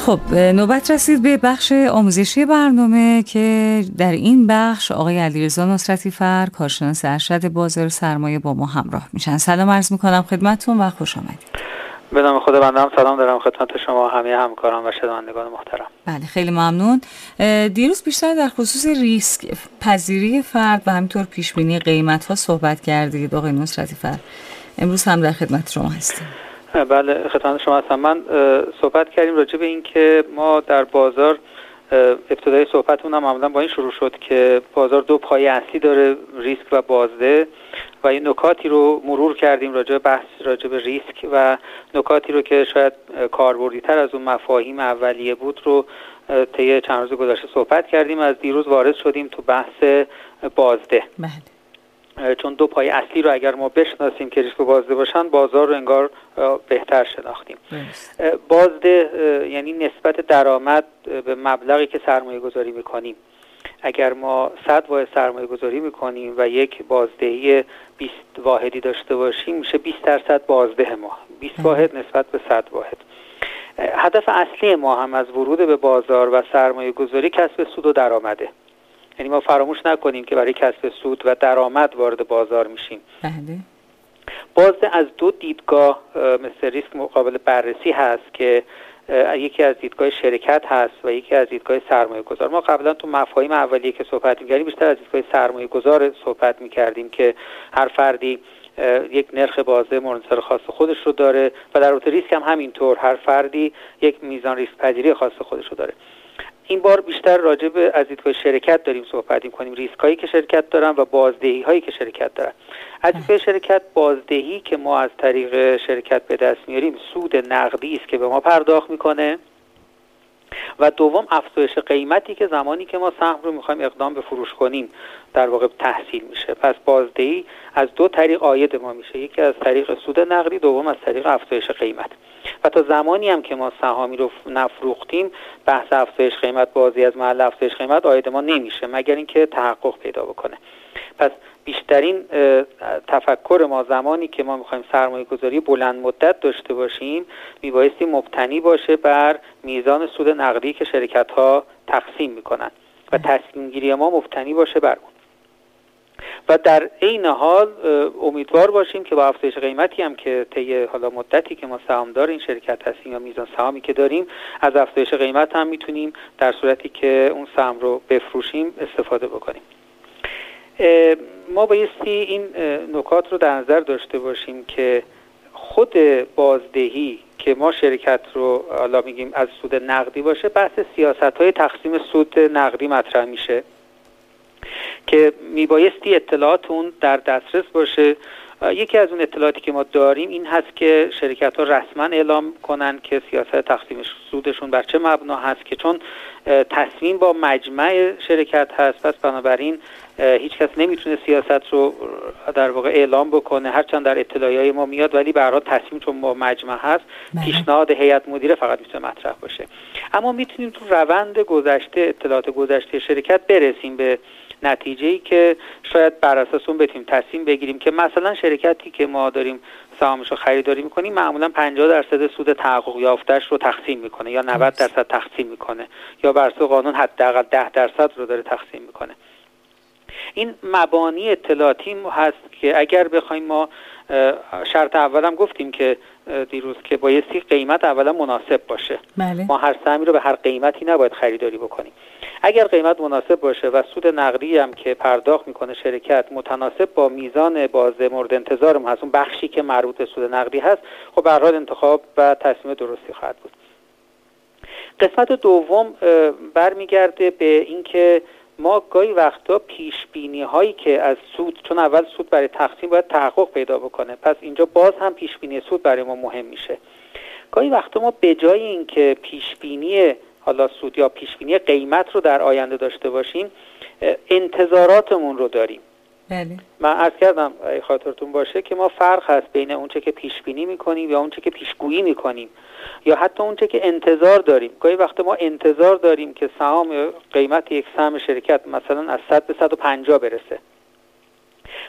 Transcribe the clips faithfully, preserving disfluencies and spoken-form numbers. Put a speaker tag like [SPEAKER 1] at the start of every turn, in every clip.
[SPEAKER 1] خب نوبت رسید به بخش آموزشی برنامه که در این بخش آقای علیرضا نصرتی فر، کارشناس ارشد بازار سرمایه با ما همراه میشن. سلام عرض میکنم خدمتتون و خوش آمدید.
[SPEAKER 2] به نام خدا بنده سلام دارم خدمت شما همه همکاران و شنوندگان محترم.
[SPEAKER 1] بله خیلی ممنون. دیروز بیشتر در خصوص ریسک پذیری فرد و همینطور پیش بینی قیمت ها صحبت کردید آقای نصرتی فر. امروز هم در خدمت شما هستیم.
[SPEAKER 2] بله خدمت شما هستم. من صحبت کردیم راجع به این که ما در بازار ابتدای صحبتمون هم معمولا با این شروع شد که بازار دو پایه اصلی داره، ریسک و بازده، و این نکاتی رو مرور کردیم راجع به بحث راجع به ریسک و نکاتی رو که شاید کاربردی تر از اون مفاهیم اولیه بود رو طی چند روز گذشته صحبت کردیم. از دیروز وارد شدیم تو بحث بازده.
[SPEAKER 1] بله.
[SPEAKER 2] چون دو پایه اصلی رو اگر ما بشناسیم که ریسک و بازده باشن، بازار رو انگار بهتر شناختیم. بازده یعنی نسبت درآمد به مبلغی که سرمایه گذاری میکنیم. اگر ما صد واحد سرمایه گذاری میکنیم و یک بازدهی بیست واحدی داشته باشیم، میشه بیست درصد بازده ما، بیست واحد نسبت به صد واحد. هدف اصلی ما هم از ورود به بازار و سرمایه گذاری کسب سود و درآمده. یعنی ما فراموش نکنیم که برای کسب سود و درآمد وارد بازار میشیم.
[SPEAKER 1] بله.
[SPEAKER 2] بازده از دو دیدگاه مثل ریسک مقابل بررسی هست که یکی از دیدگاه شرکت هست و یکی از دیدگاه سرمایه گذار. ما قبلا تو مفاهیم اولیه که صحبت می‌کردیم بیشتر از دیدگاه سرمایه گذار صحبت می‌کردیم که هر فردی یک نرخ بازده منحصر خاص خودش رو داره و در واقع ریسک هم همینطور، هر فردی یک میزان ریسک پذیری خاص خودش رو داره. این بار بیشتر راجع به از دیدگاه شرکت داریم صحبت می‌کنیم، ریسک هایی که شرکت دارن و بازدهی هایی که شرکت دارن. از دیدگاه شرکت، بازدهی که ما از طریق شرکت به دست میاریم سود نقدی است که به ما پرداخت میکنه، و دوم افزایش قیمتی که زمانی که ما سهم رو میخوایم اقدام به فروش کنیم در واقع تحصیل میشه. پس بازدهی از دو طریق عاید ما میشه، یکی از طریق سود نقدی، دوم از طریق افزایش قیمت. و تا زمانی هم که ما سهامی رو نفروختیم، بحث افزایش قیمت بازی از محل افزایش قیمت عاید ما نمیشه مگر اینکه تحقق پیدا بکنه. پس بیشترین تفکر ما زمانی که ما میخوایم سرمایه گذاری بلند مدت داشته باشیم میبایستی مبتنی باشه بر میزان سود نقدی که شرکت ها تقسیم میکنن و تصمیم گیری ما مبتنی باشه بر اون. و در عین حال امیدوار باشیم که با افزایش قیمتی هم که طی حالا مدتی که ما سهامدار این شرکت هستیم یا میزان سهامی که داریم، از افزایش قیمت هم میتونیم در صورتی که اون سهم رو بفروشیم استفاده بکنیم. ما بایستی این نکات رو در نظر داشته باشیم که خود بازدهی که ما شرکت رو حالا میگیم از سود نقدی باشه، بحث سیاست‌های تقسیم سود نقدی مطرح میشه که میبایستی اطلاعات اون در دسترس باشه. یکی از اون اطلاعاتی که ما داریم این هست که شرکت ها رسما اعلام کنن که سیاست تقسیم سودشون بر چه مبنا هست، که چون تصمیم با مجمع شرکت هست، پس بنابراین هیچ کس نمیتونه سیاست رو در واقع اعلام بکنه، هرچند در اطلاعیه ما میاد، ولی به هر حال تصمیم چون با مجمع هست پیشنهاد هیئت مدیره فقط میتونه مطرح باشه. اما میتونیم تو روند گذشته، اطلاعات گذشته شرکت برسیم به نتیجه‌ای که شاید بر اساس اون بتونیم تصمیم بگیریم که مثلا شرکتی که ما داریم سهامش رو خریداری میکنیم معمولا پنجاه درصد سود تحقق یافته‌اش رو تقسیم میکنه یا نود درصد تقسیم میکنه یا بر اساس قانون حداقل ده درصد رو داره تقسیم میکنه. این مبانی اطلاعاتی هست که اگر بخوایم ما شرط اولم گفتیم که دیروز که بایستی قیمت اولا مناسب باشه.
[SPEAKER 1] بله.
[SPEAKER 2] ما هر سهمی رو به هر قیمتی نباید خریداری بکنیم. اگر قیمت مناسب باشه و سود نقدی هم که پرداخت میکنه شرکت متناسب با میزان بازده مورد انتظار ما هست، اون بخشی که مربوط به سود نقدی هست، خب به هر حال انتخاب و تصمیم درستی خواهد بود. قسمت دوم برمیگرده به اینکه ما گاهی وقتا پیش بینی هایی که از سود، چون اول سود برای تقسیم باید تحقق پیدا بکنه، پس اینجا باز هم پیش بینی سود برای ما مهم میشه. گاهی وقتا ما به جای اینکه پیش بینی حالا سود یا پیش بینی قیمت رو در آینده داشته باشیم، انتظاراتمون رو داریم.
[SPEAKER 1] بله.
[SPEAKER 2] من عرض کردم اگه خاطرتون باشه که ما فرق هست بین اونچه که پیش بینی میکنیم یا اونچه که پیشگویی میکنیم یا حتی اونچه که انتظار داریم. گاهی وقت ما انتظار داریم که سهام قیمت یک سهم شرکت مثلا از صد به صد و پنجاه برسه.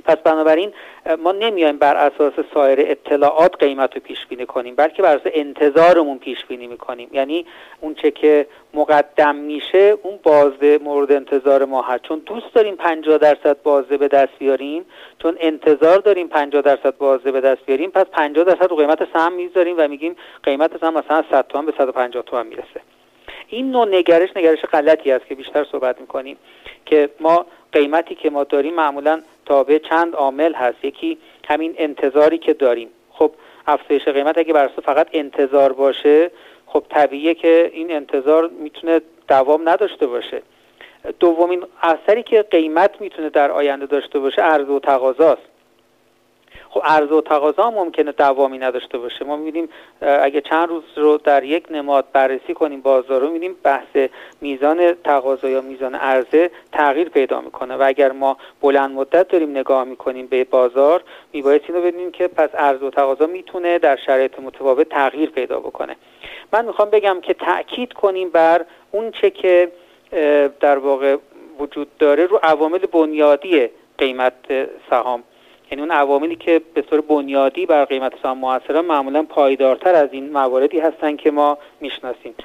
[SPEAKER 2] پس بنابراین ما نمیایم بر اساس سایر اطلاعات قیمت رو پیش بینی کنیم، بلکه بر اساس انتظارمون پیش بینی میکنیم. یعنی اون چه که مقدم میشه اون بازده مورد انتظار ما هست. چون دوست داریم پنجاه درصد بازده به دست بیاریم، چون انتظار داریم پنجاه درصد بازده به دست بیاریم، پس پنجاه درصد رو قیمت سهم میذاریم و میگیم قیمت سهم مثلا صد تومان به صد و پنجاه تومان میرسه. این نوع نگرش نگرش غلطی است که بیشتر صحبت میکنیم که ما قیمتی که ما داریم معمولا تابع چند عامل هست. یکی همین انتظاری که داریم. خب افزایش قیمت اگه بر اساس فقط انتظار باشه، خب طبیعیه که این انتظار میتونه دوام نداشته باشه. دومین اثری که قیمت میتونه در آینده داشته باشه عرضه و تقاضاست. خب عرضه و تقاضا ممکنه دوامی نداشته باشه. ما می‌بینیم اگه چند روز رو در یک نماد بررسی کنیم بازار رو، می‌بینیم بحث میزان تقاضا یا میزان عرضه تغییر پیدا میکنه و اگر ما بلند مدت داریم نگاه میکنیم به بازار، میباید اینو بدونیم که پس عرضه و تقاضا میتونه در شرایط متفاوت تغییر پیدا بکنه. من میخوام بگم که تأکید کنیم بر اون چه که در واقع وجود داره رو عوامل بنیادی قیمت سهام، یعنی اون عواملی که به طور بنیادی بر قیمت سهام مؤثرن معمولا پایدارتر از این مواردی هستن که ما میشناسیم.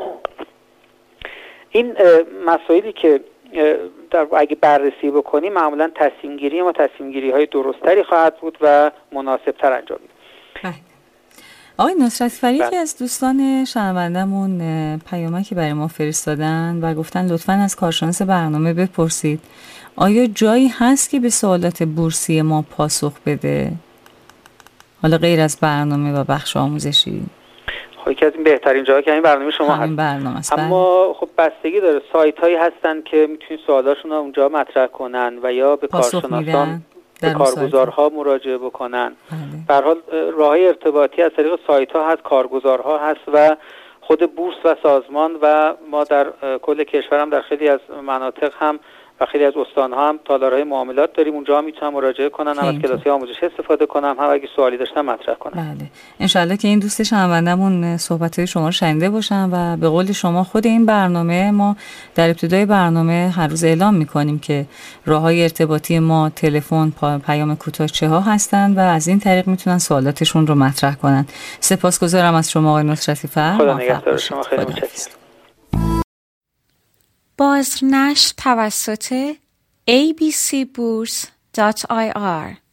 [SPEAKER 2] این مسائلی که در اگه بررسی بکنیم معمولا تصمیم گیری ما تصمیم گیری های درستری خواهد بود و مناسب تر انجام میده.
[SPEAKER 1] آقای نصرتی فر، یکی از دوستان شنوندمون پیامکی برای ما فرستادن و گفتن لطفاً از کارشناس برنامه بپرسید آیا جایی هست که به سوالات بورسی ما پاسخ بده، حالا غیر از برنامه و بخش آموزشی؟
[SPEAKER 2] خب یکی از این بهترین جاها که این برنامه شما
[SPEAKER 1] همین
[SPEAKER 2] هست.
[SPEAKER 1] برنامه است.
[SPEAKER 2] اما خب بستگی داره. سایت هایی هستن که میتونید سوالاشون رو اونجا مطرح کنن و یا به کارشناسان به کارگزارها مراجعه بکنن. به هر حال راههای ارتباطی از طریق سایت ها هست، کارگزارها هست و خود بورس و سازمان و ما در کل کشور هم در خیلی از مناطق هم و خیلی از استان‌ها هم تالارهای معاملات داریم، اونجا هم میتونن مراجعه کنن، هم از کلاس‌های آموزشی استفاده کنن، هم اگه سوالی داشتن مطرح کنن.
[SPEAKER 1] بله انشالله که این دوست شنوندمون صحبت‌های شما رو شنیده باشن و به قول شما خود این برنامه ما در ابتدای برنامه هر روز اعلام می‌کنیم که راه‌های ارتباطی ما تلفن، پیام کوتاه چه ها هستن و از این طریق میتونن سوالاتشون رو مطرح کنن. سپاسگزارم از شما آقای نصرتی فر.
[SPEAKER 2] خدا نگهدار شما. خیلی متشکرم.
[SPEAKER 3] بازنشر توسط ای بی سی بورس دات آی آر